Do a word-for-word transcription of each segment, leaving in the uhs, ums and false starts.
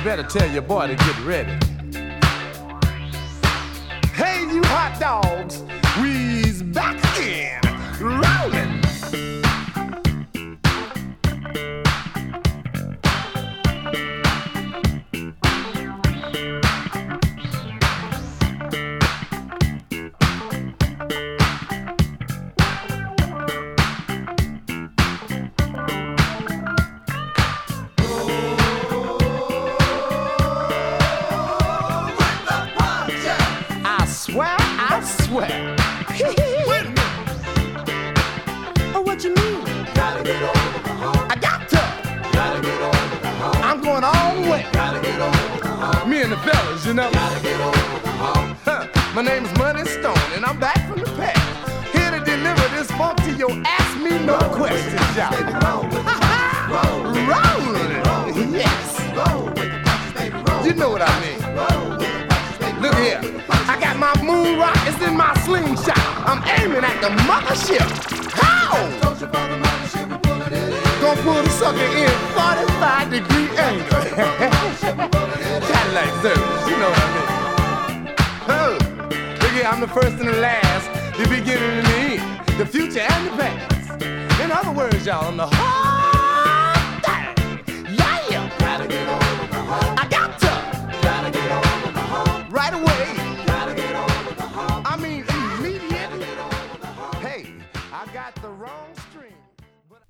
better tell your boy to get ready. Hey, you hot dogs, we's back again, rolling. Wait a minute. Oh, what you mean? Gotta get over the hump. I got to. Gotta get over the hump. I'm going all the way. Gotta get over the hump. Me and the fellas, you know. Gotta get over the hump. Huh. My name is Money Stone, and I'm back from the past. Here to deliver this funk to your ask me no questions, y'all. Roll, roll, roll, yes. Roll with the punches, baby, roll. You know what I mean. Roll with the punches, baby, roll. Look here. I got my moon rockets in my slingshot. I'm aiming at the mothership. How? Gonna pull the sucker in forty-five degree angle. Cadillac service, you know what I mean. Oh, look here, I'm the first and the last, the beginning and the end, the future and the past. In other words, y'all, I'm the whole thing. Yeah. Gotta get over the hump. I got to. Gotta get over the hump. Right away. I mean, immediately. Hey, I got the wrong string. But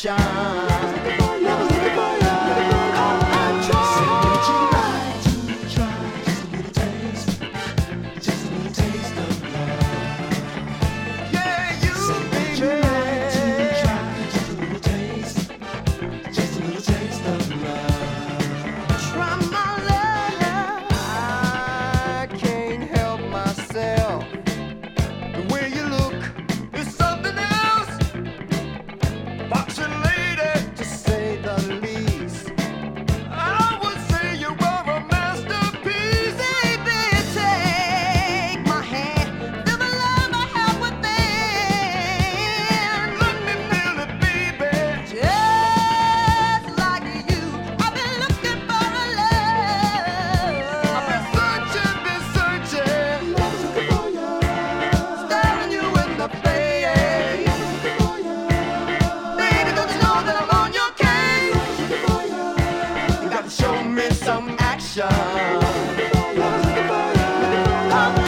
action. Never looking for you. I try. Would you like to try just a little taste, just a little taste of love? Yeah, you, say, baby. Would you like to try just a little taste, just a little taste of love? Try my love. I can't help myself. The way you look is something else. Boxing lady, to say the least. I would say you are a masterpiece. Baby, take my hand. Feel the love I have within. Let me feel it, baby. Just like you, I've been looking for a love. I've been searching, been searching. Looking for you. Staring you in the face. Looking for you. Baby, don't you know that I'm on your case? Looking for you. You got to show me some action. Looking for you. Looking for you.